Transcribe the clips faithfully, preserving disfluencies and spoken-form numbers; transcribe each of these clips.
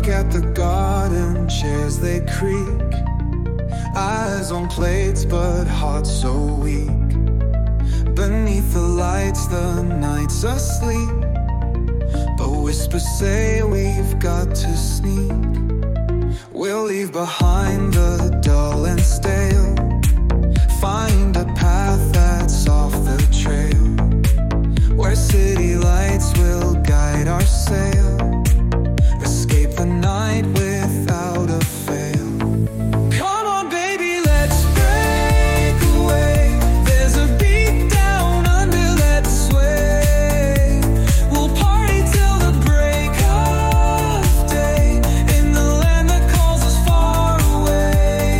Look at the garden chairs, they creak. Eyes on plates, but hearts so weak. Beneath the lights, the night's asleep, but whispers say we've got to sneak. We'll leave behind the dull and stale, find a path that's off the trail, where city lights will guide our sail, escape the night without a fail. Come on baby, let's break away. There's a beat down under that sway. We'll party till the break of day, in the land that calls us far away.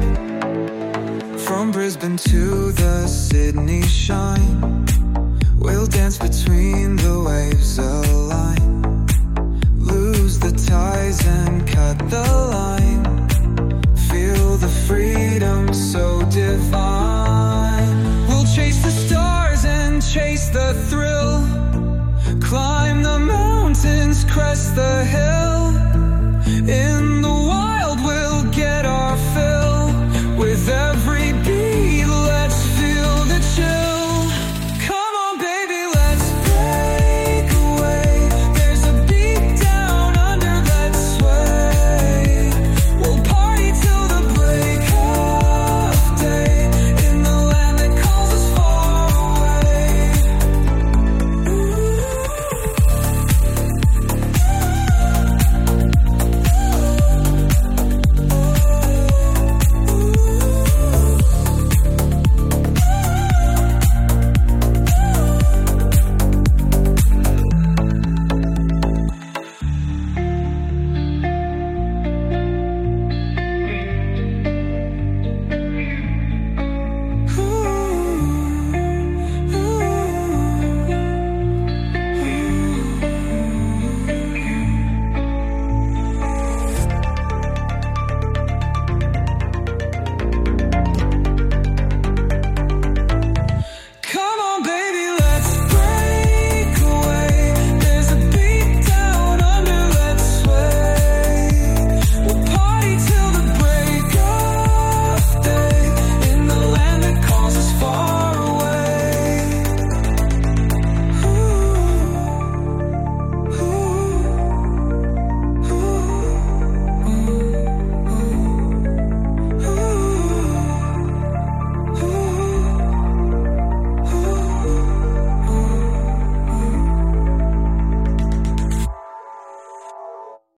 From Brisbane to the Sydney shine, we'll dance between the waves align, lose the ties and cut the line, feel the freedom so divine.